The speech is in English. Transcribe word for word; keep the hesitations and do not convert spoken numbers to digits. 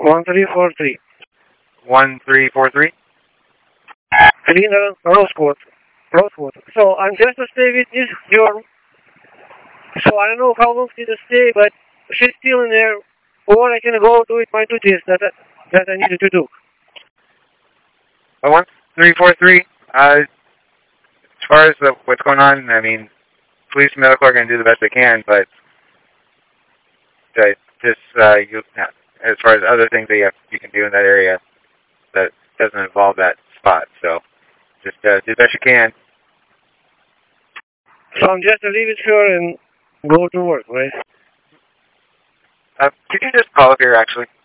one three four three. one three four three? Helena Rosewood. Rosewood. So I'm just to stay with this girl. So I don't know how long she's to stay, but she's still in there. Or I can go do it my duties that I, that I needed to do. Oh, one three four three. Uh, as far as the, what's going on, I mean, police and medical are going to do the best they can, but uh, just uh, you, as far as other things that you, have, you can do in that area, that doesn't involve that spot. So just uh, do the best you can. So I'm just to leave it here and go to work, right? Uh, could you just call up here, actually?